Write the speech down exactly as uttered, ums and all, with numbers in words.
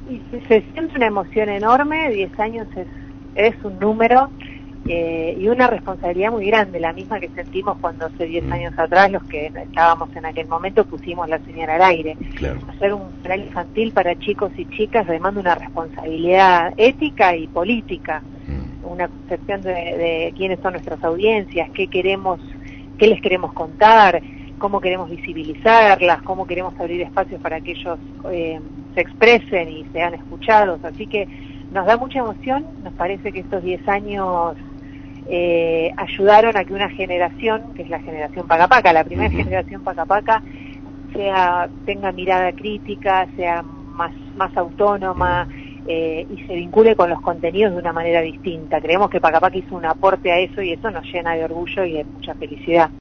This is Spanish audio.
Y se, se siente una emoción enorme, diez años es, es un número eh, y una responsabilidad muy grande, la misma que sentimos cuando hace diez Mm. años atrás, los que estábamos en aquel momento, pusimos la señal al aire. Claro. Hacer un canal infantil para chicos y chicas demanda una responsabilidad ética y política, Mm. una concepción de, de quiénes son nuestras audiencias, qué queremos, qué les queremos contar, cómo queremos visibilizarlas, cómo queremos abrir espacios para que ellos eh, se expresen y sean escuchados. Así que nos da mucha emoción, nos parece que estos diez años eh, ayudaron a que una generación, que es la generación Pacapaca, la primera Uh-huh. generación Pacapaca, sea, tenga mirada crítica, sea más, más autónoma, Mm. eh, y se vincule con los contenidos de una manera distinta. Creemos que Pacapaca hizo un aporte a eso y eso nos llena de orgullo y de mucha felicidad.